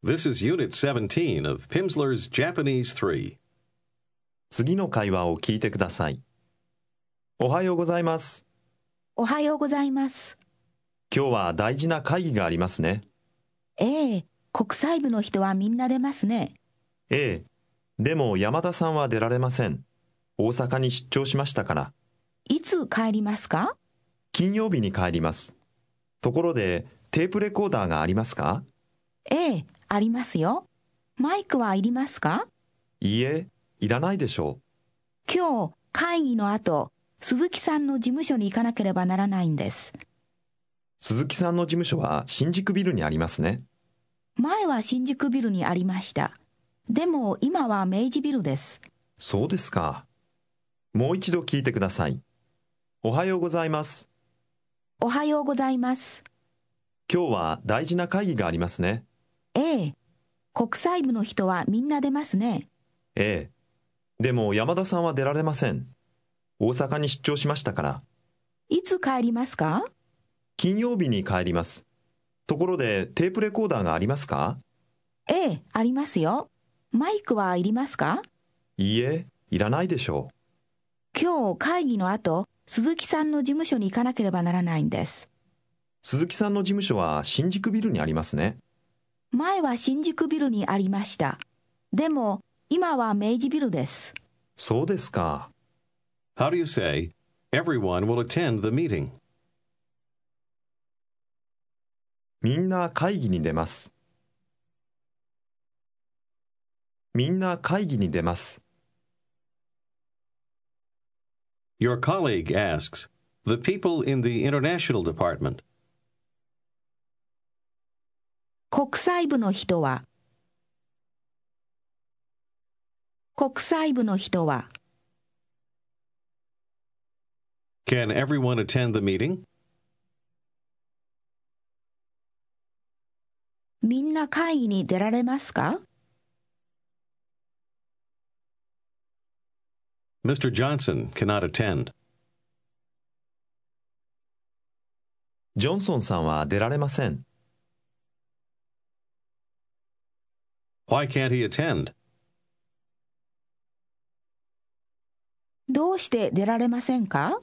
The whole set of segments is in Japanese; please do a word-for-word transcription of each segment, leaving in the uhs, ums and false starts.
This is Unit seventeen of Pimsleur's Japanese three. 次の会話を聞いてください。おはようございます。 おはようございます。 今日は大事な会議がありますね。 ええ、国際部の人はみんな出ますね。 ええ、でも山田さんは出られません。大阪に出張しましたから。 いつ帰りますか？ 金曜日に帰ります。ところで、テープレコーダーがありますか？ ええ、ありますよ。マイクはいりますか？ いいえ、いらないでしょう。今日、会議の後、鈴木さんの事務所に行かなければならないんです。 鈴木さんの事務所は新宿ビルにありますね。 前は新宿ビルにありました。でも今は明治ビルです。 そうですか。もう一度聞いてください。おはようございます。 おはようございます。 今日は大事な会議がありますね。 ええ、国際部の人はみんな出ますね。 ええ。でも山田さんは出られません。大阪に出張しましたから。 いつ帰りますか？ 金曜日に帰ります。ところでテープレコーダーがありますか？ ええ、ありますよ。マイクはいりますか？ いいえ、いらないでしょう。今日会議の後、鈴木さんの事務所に行かなければならないんです。 鈴木さんの事務所は新宿ビルにありますね。 前は新宿ビルにありました。でも今は明治ビルです。 そうですか。 How do you say, everyone will attend the meeting? みんな会議に出ます。みんな会議に出ます。 Your colleague asks, the people in the international department. 国際部の人は国際部の人は Can everyone attend the meeting? みんな会議に出られますか？ Mister Johnson cannot attend. ジョンソンさんは出られません。 Why can't he attend? どうして出られませんか？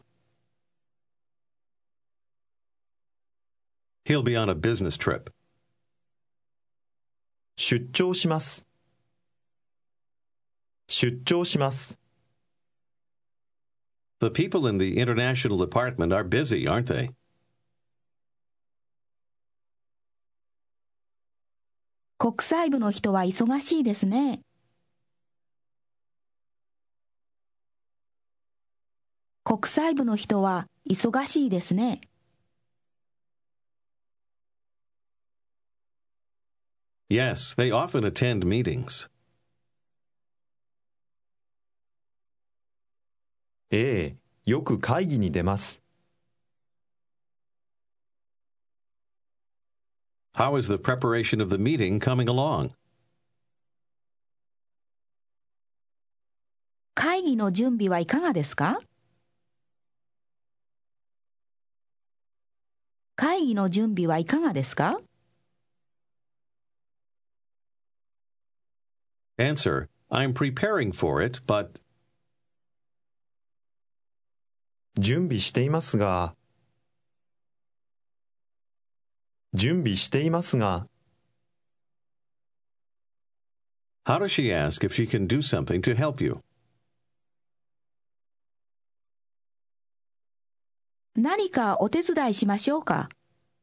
He'll be on a business trip. 出張します。出張します。 The people in the international department are busy, aren't they? 国際部の人は忙しいですね。国際部の人は忙しいですね。 Yes, they often attend meetings. ええ、よく会議に出ます。 How is the preparation of the meeting coming along? 会議の準備はいかがですか？会議の準備はいかがですか？ Answer, I'm preparing for it, but... 準備していますが、準備していますが、 How does she ask if she can do something to help you? 何かお手伝いしましょうか？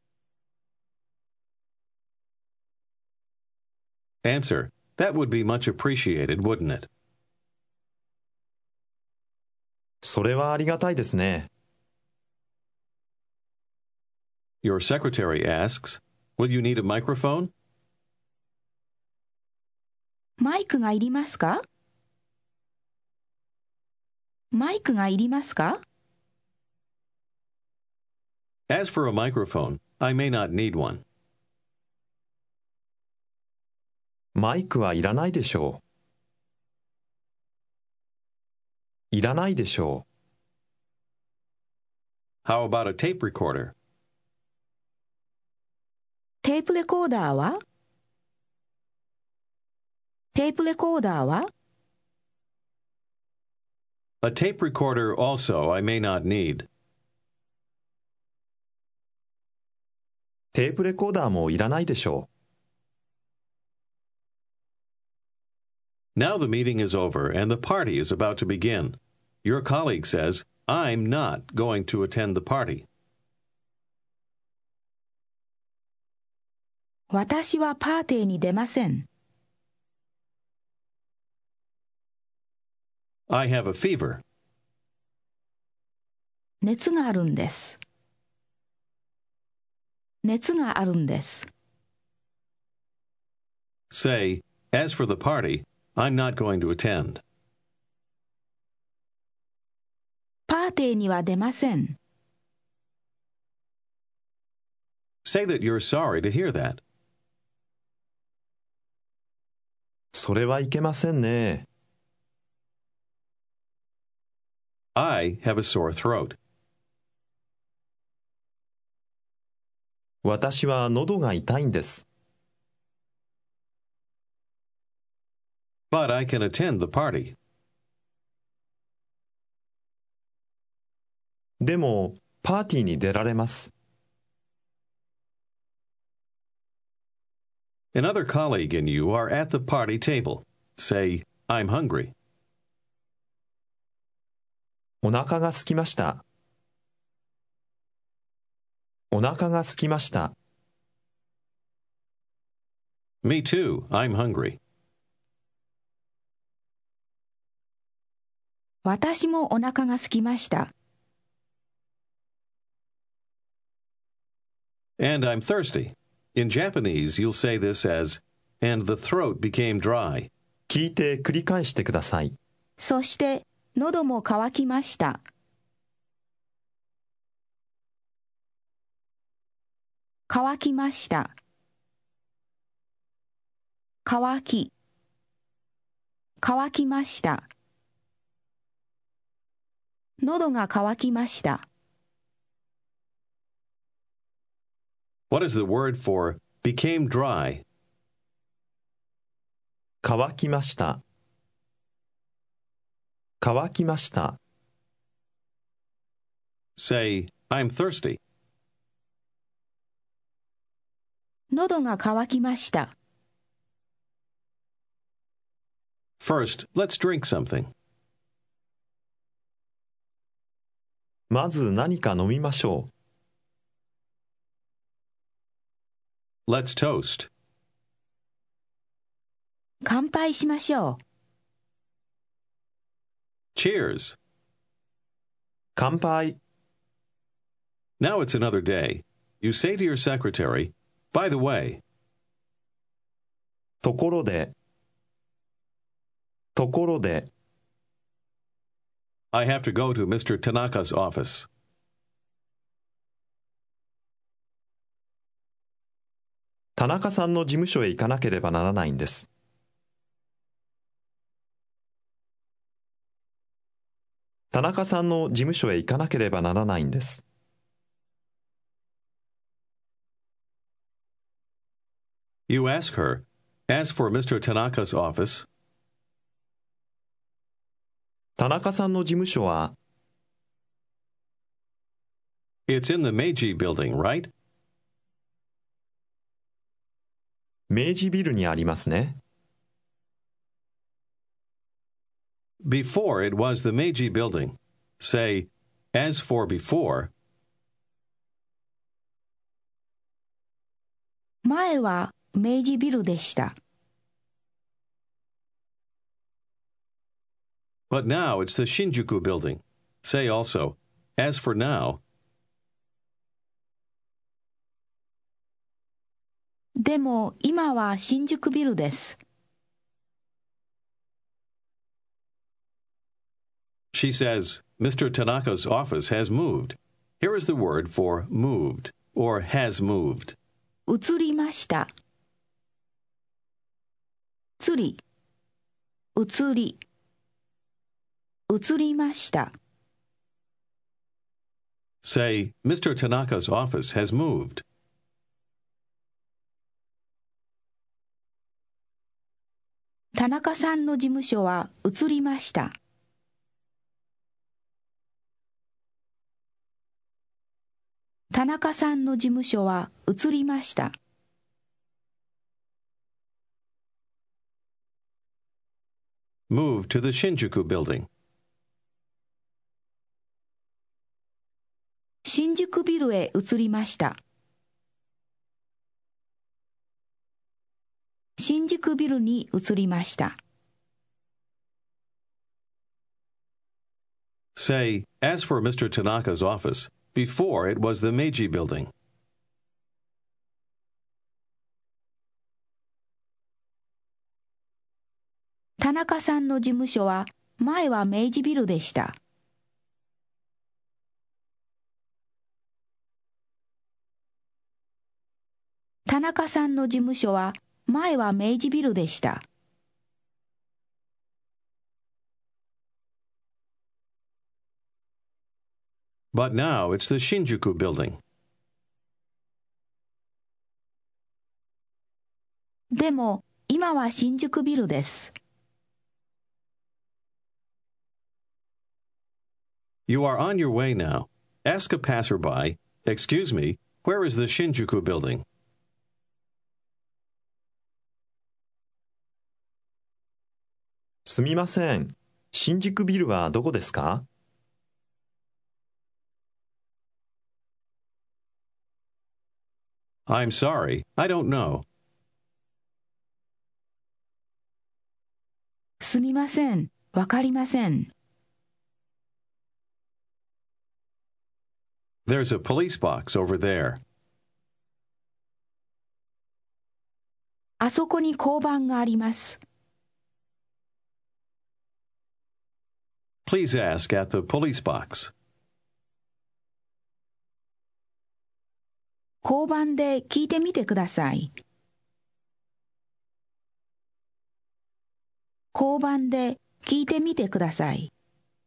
Answer, that would be much appreciated, wouldn't it? それはありがたいですね。 Your secretary asks, will you need a microphone? マイクがいりますか？マイクがいりますか？ As for a microphone, I may not need one. マイクはいらないでしょう。いらないでしょ How about a tape recorder? テープレコーダーはテープレコーダーは？ A tape recorder also I may not need. テープレコーダーもいらないでしょ Now the meeting is over and the party is about to begin. Your colleague says, I'm not going to attend the party. 私はパーティーに出ません。 I have a fever. 熱があるんです。熱があるんです。 Say, as for the party, I'm not going to attend. パーティーには出ません。 Say that you're sorry to hear that. それはいけませんね。 I have a sore throat. 私は喉が痛いんです。 But I can attend the party. でも、パーティーに出られます。 Another colleague and you are at the party table. Say, I'm hungry. お腹が空きました。お腹が空きました。 Me too, I'm hungry. 私もお腹が空きました。 And I'm thirsty. In Japanese, you'll say this as, and the throat became dry. 聞いて繰り返してください。 そして、喉も渇きました。渇きました。渇き。渇きました。喉が渇きました。 What is the word for became dry? 乾きました。乾きました。 Say, I'm thirsty. 喉が渇きました。 First, let's drink something. まず何か飲みましょう。 Let's toast. 乾杯しましょう。 Cheers. 乾杯。 Now it's another day. You say to your secretary, by the way, ところで、ところで、 I have to go to Mister Tanaka's office. 田中さんの事務所へ行かなければならないんです。田中さんの事務所へ行かなければならないんです。 You ask her, as for Mister Tanaka's office, 田中さんの事務所は、 it's in the Meiji building, right? 明治ビルにありますね。 Before it was the Meiji building. Say, as for before, 前は明治ビルでした。 but now it's the Shinjuku building. Say also, as for now, でも今は新宿ビルです。 she says, Mister Tanaka's office has moved. Here is the word for moved, or has moved. 移りました。つり、移り、移りました。 Say, Mister Tanaka's office has moved. 田中さんの事務所は移りました。田中さんの事務所は移りました。 Move to the Shinjuku building. 新宿ビルへ移りました。新宿ビルに移りました。 Say, as for Mister Tanaka's office, before it was the Meiji building. 田中さんの事務所は前は明治ビルでした。田中さんの事務所は前は明治ビルでした。 But now it's the Shinjuku building. でも今は新宿ビルです。 You are on your way now. Ask a passerby, "Excuse me, where is the Shinjuku building?" すみません。新宿ビルはどこですか？ I'm sorry, I don't know. すみません。わかりません。 There's a police box over there. あそこに交番があります。 Please ask at the police box. 交番で聞いてみてください。交番で聞いてみてください。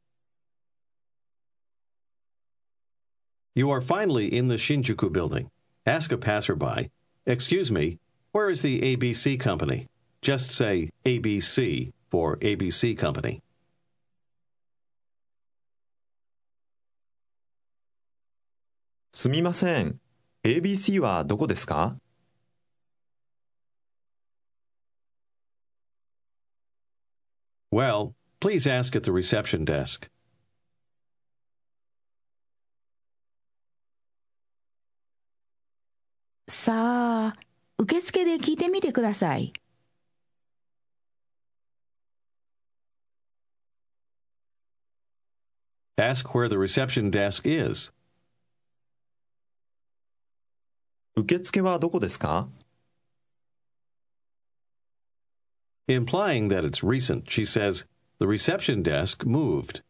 You are finally in the Shinjuku building. Ask a passerby, "Excuse me, where is the A B C company?" Just say A B C for A B C Company. すみません。エービーシー はどこですか？ Well, please ask at the reception desk. さあ、受付で聞いてみてください。 Ask where the reception desk is. 受付はどこですか？ Implying that it's recent, she says, "The reception desk moved."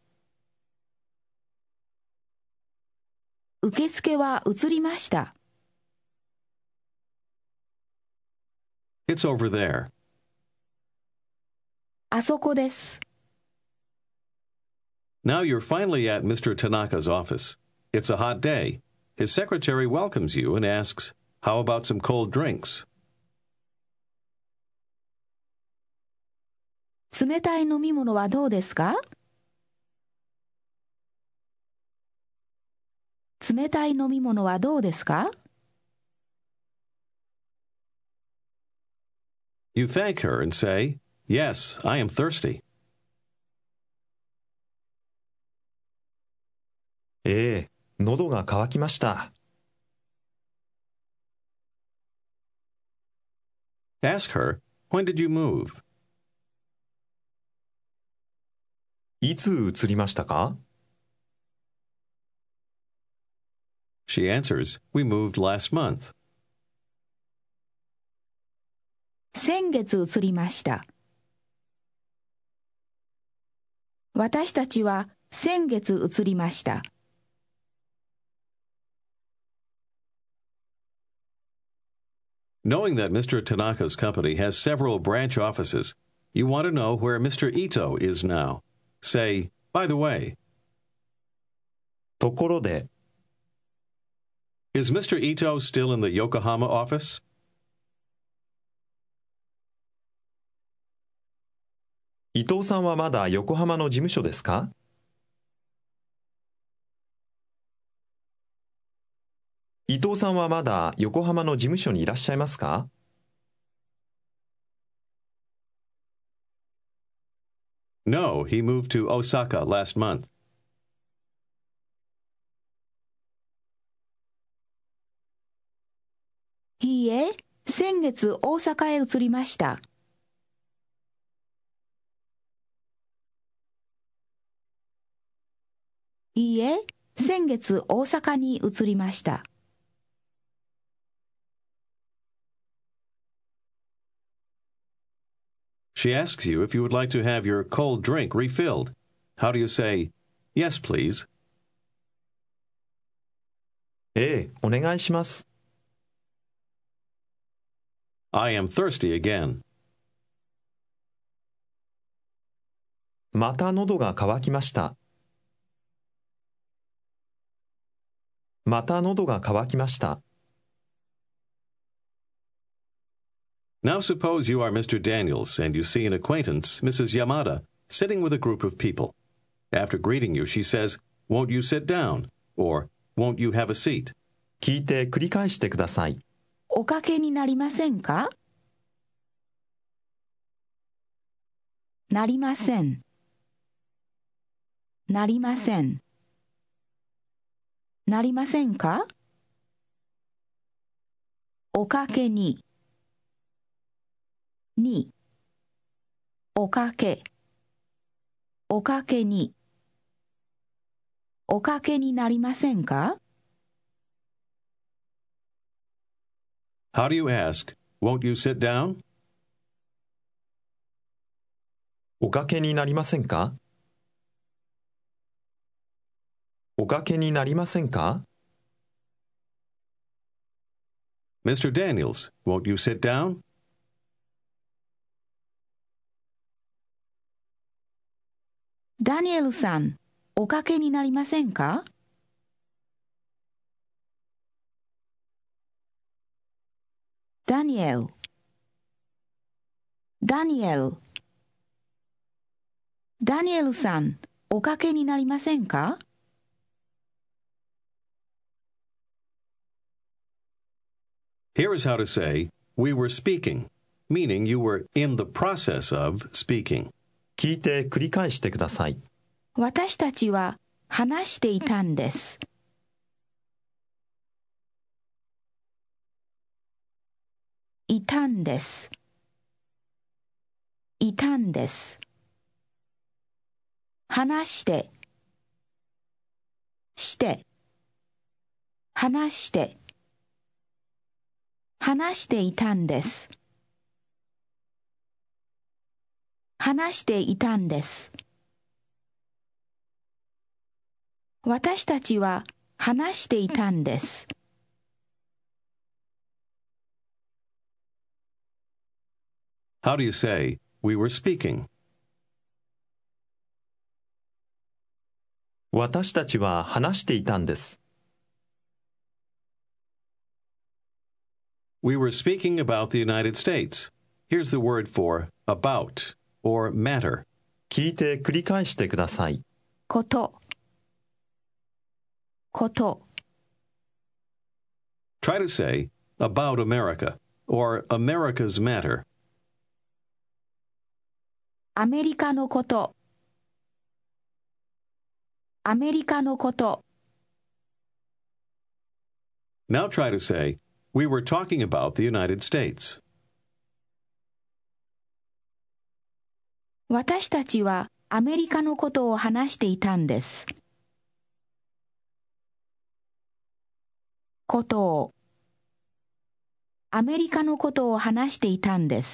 受付は移りました。 It's over there. あそこです。 Now you're finally at Mister Tanaka's office. It's a hot day. His secretary welcomes you and asks, "How about some cold drinks?" 冷たい飲み物はどうですか？冷たい飲み物はどうですか？ You thank her and say, "Yes, I am thirsty." ええ、喉が渇きました。 Ask her, "When did you move?" いつ移りましたか？ She answers, "We moved last month." 先月移りました。私たちは先月移りました。 Knowing that Mister Tanaka's company has several branch offices, you want to know where Mister Ito is now. Say, "By the way." ところで、 Is Mister Ito still in the Yokohama office? 伊藤さんはまだ横浜の事務所ですか？伊藤さんはまだ横浜の事務所にいらっしゃいますか？ No, he moved to Osaka last month. いいえ、先月大阪へ移りました。いいえ、先月大阪に移りました。 She asks you if you would like to have your cold drink refilled. How do you say, yes, please? ええ、お願いします。 I am thirsty again. また喉が渇きました。また喉が渇きました。 Now suppose you are Mister Daniels and you see an acquaintance, Missus Yamada, sitting with a group of people. After greeting you, she says, "Won't you sit down?" or "Won't you have a seat?" 聞いて繰り返してください。 おかけになりませんか？なりません。なりません。なりませんか？おかけに。に。おかけ。おかけに。おかけになりませんか？ How do you ask, "Won't you sit down?" おかけになりませんか？おかけになりませんか？ Mister Daniels, won't you sit down? ダニエルさん、おかけになりませんか？ダニエル、ダニエル、ダニエルさん、おかけになりませんか？ Here is how to say, "We were speaking," meaning you were in the process of speaking. 聞いて繰り返してください。 私たちは話していたんです。いたんです。いたんです。話して、して、話して、話していたんです。話していたんです。私たちは話していたんです。 How do you say, "We were speaking"? 私たちは話していたんです。 We were speaking about the United States. Here's the word for about or matter. 聞いて繰り返してください。 こと、こと。 Try to say, "about America" or "America's matter." アメリカのこと、アメリカのこと。 Now try to say, "We were talking about the United States." 私たちはアメリカのことを話していたんです。ことを、アメリカのことを話していたんです。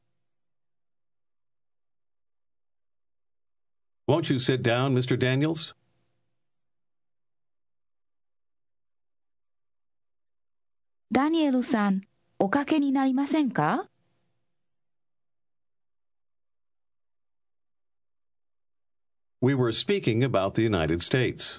Won't you sit down, Mister Daniels? ダニエルさん、おかけになりませんか？ We were speaking about the United States.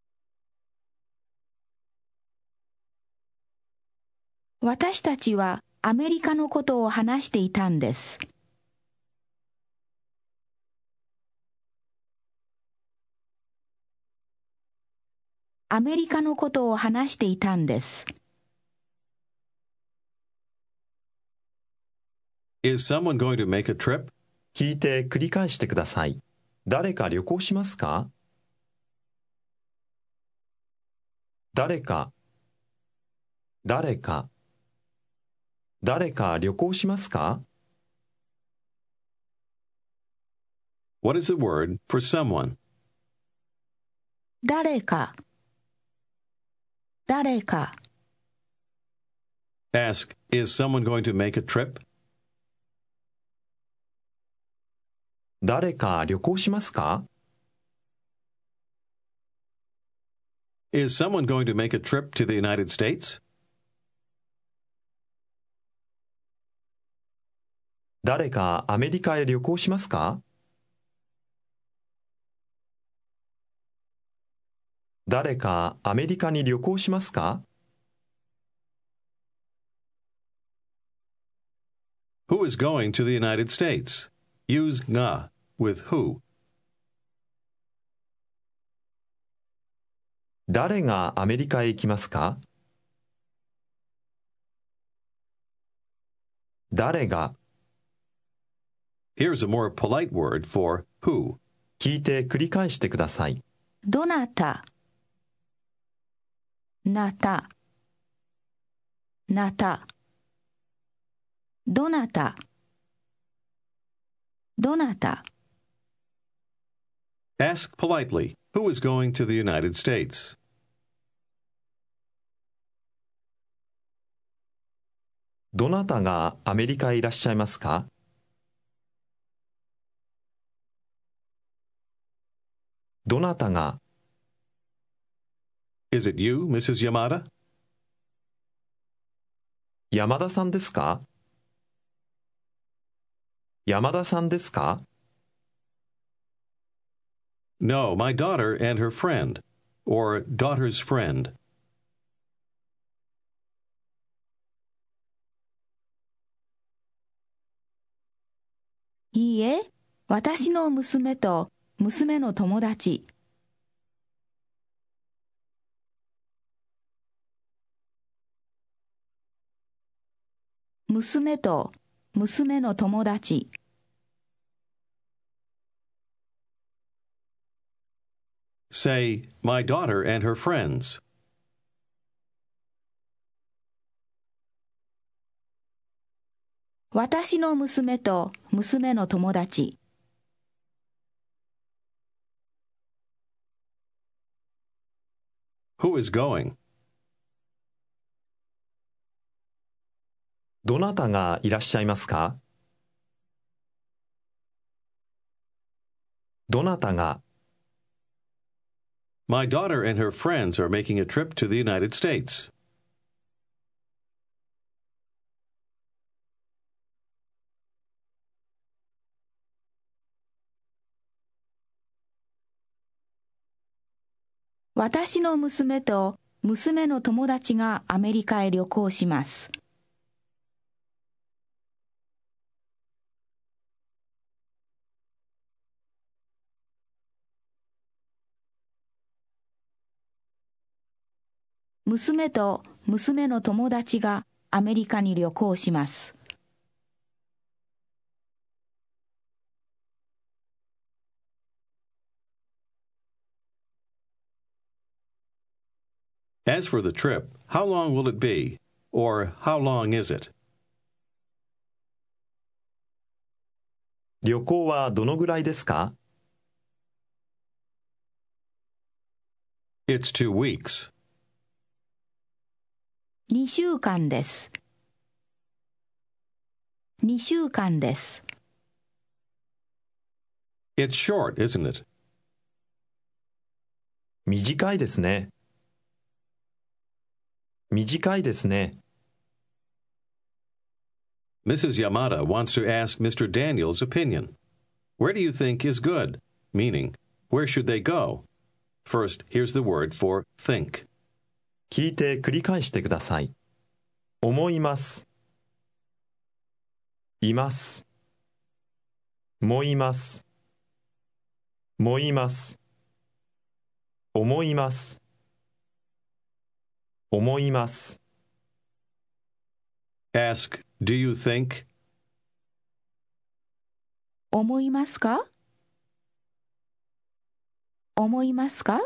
私たちはアメリカのことを話していたんです。アメリカのことを話していたんです。 Is someone going to make a trip? 聞いて繰り返してください。誰か旅行しますか？誰か、誰か、誰か旅行しますか？ What is the word for someone? 誰か、誰か。 Ask, is someone going to make a trip? 誰か旅行しますか？ Is someone going to make a trip to the United States? 誰かアメリカへ旅行しますか？誰かアメリカに旅行しますか？ Who is going to the United States? Use nga with who. 誰がアメリカへ行きますか？誰が Here's a more polite word for who. 聞いて繰り返してください。 どなた、なた、なた。どなた、どなた。 Ask politely, who is going to the United States? どなたがアメリカへいらっしゃいますか？どなたが Is it you, Missus Yamada? 山田さんですか？山田さんですか？ No, my daughter and her friend, or daughter's friend. いいえ、私の娘と娘の友達。娘と娘の友達。 Say, my daughter and her friends. 私の娘と娘の友達。 Who is going? どなたがいらっしゃいますか？どなたが My daughter and her friends are making a trip to the United States. 私の娘と娘の友達がアメリカへ旅行します。娘と娘の友達がアメリカに旅行します。 As for the trip, how long will it be? Or how long is it? 旅行はどのぐらいですか？ It's two weeks. にしゅうかんです。にしゅうかんです。 It's short, isn't it? 短いですね。短いですね。 Missus Yamada wants to ask Mister Daniels' opinion. Where do you think is good? Meaning, where should they go? First, here's the word for think. 聞いて繰り返してください。思います。 います。もいます。もいます。思います。思います。 Ask, do you think? 思いますか思いますか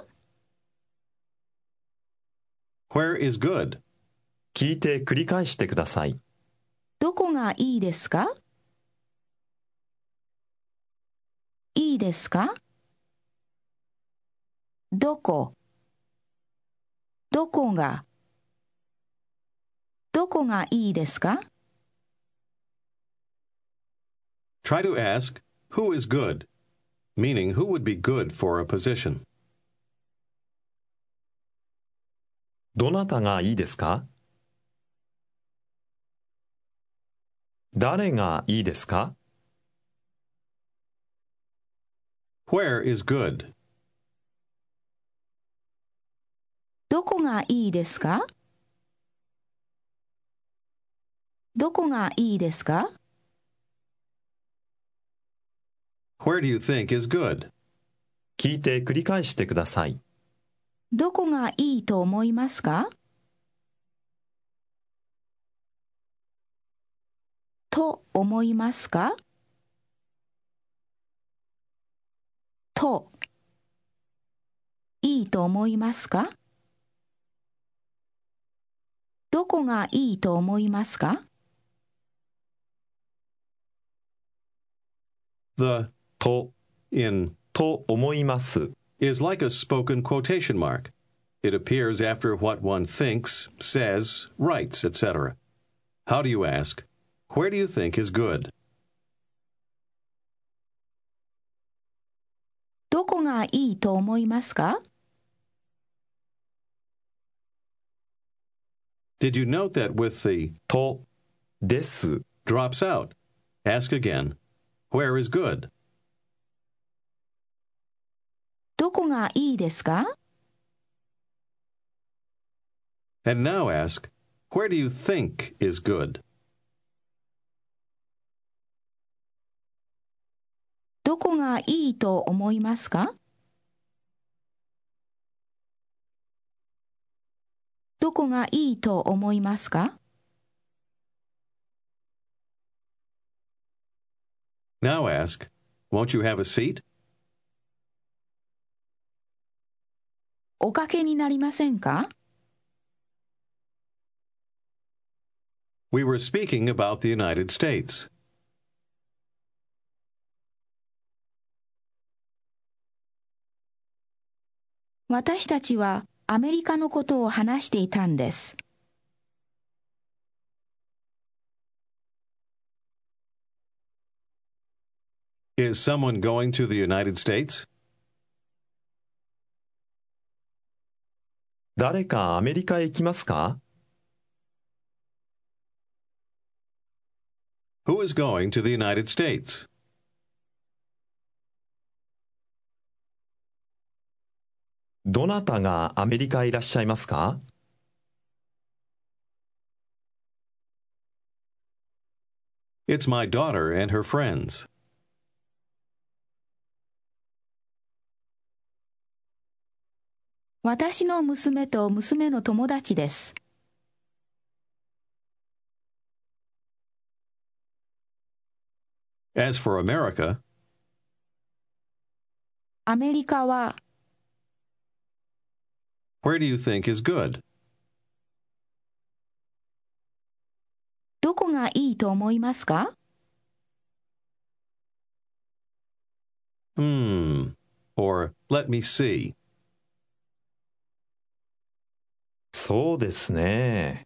Where is good? 聞いて繰り返してください。 どこがいいですかいいですかどこどこがどこがいいですか Try to ask, who is good? Meaning, who would be good for a position? どなたがいいですか？誰がいいですか？ Where is good? どこがいいですかどこがいいですか Where do you think is good? 聞いて繰り返してください。 どこがいいと思いますかと思いますかといいと思いますかどこがいいと思いますか The と in と思います。 is like a spoken quotation mark. It appears after what one thinks, says, writes, et cetera. How do you ask, where do you think is good? どこがいいと思いますか Did you note that with the とです drops out? Ask again, where is good? どこがいいですか And now ask, where do you think is good? どこがいいと思いますかどこがいいと思いますか Now ask, won't you have a seat? おかけになりませんか We were speaking about the United States. 私たちはアメリカのことを話していたんです。 Is someone going to the United States? 誰かアメリカへ行きますか？ Who is going to the United States? どなたがアメリカへいらっしゃいますか？ It's my daughter and her friends. 私の娘と娘の友達です。 As for America, アメリカは where do you think is good? どこがいいと思いますか Hmm. Or let me see. そうですね。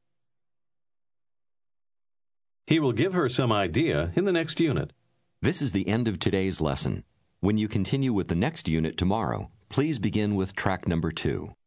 He will give her some idea in the next unit. This is the end of today's lesson. When you continue with the next unit tomorrow, please begin with track number two.